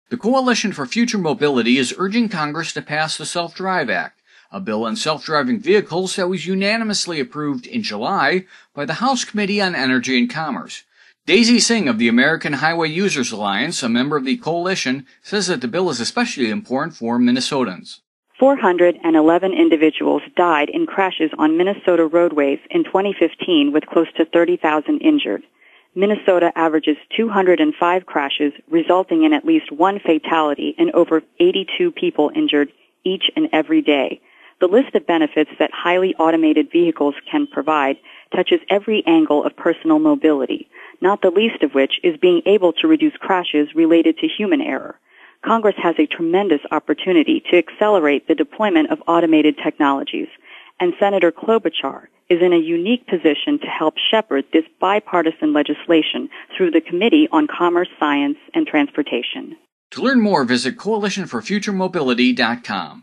The Coalition for Future Mobility is urging Congress to pass the Self-Drive Act, a bill on self-driving vehicles that was unanimously approved in July by the House Committee on Energy and Commerce. Daisy Singh of the American Highway Users Alliance, a member of the coalition, says that the bill is especially important for Minnesotans. 411 individuals died in crashes on Minnesota roadways in 2015 with close to 30,000 injured. Minnesota averages 205 crashes, resulting in at least one fatality and over 82 people injured each and every day. The list of benefits that highly automated vehicles can provide touches every angle of personal mobility, not the least of which is being able to reduce crashes related to human error. Congress has a tremendous opportunity to accelerate the deployment of automated technologies, and Senator Klobuchar is in a unique position to help shepherd this bipartisan legislation through the Committee on Commerce, Science, and Transportation. To learn more, visit coalitionforfuturemobility.com.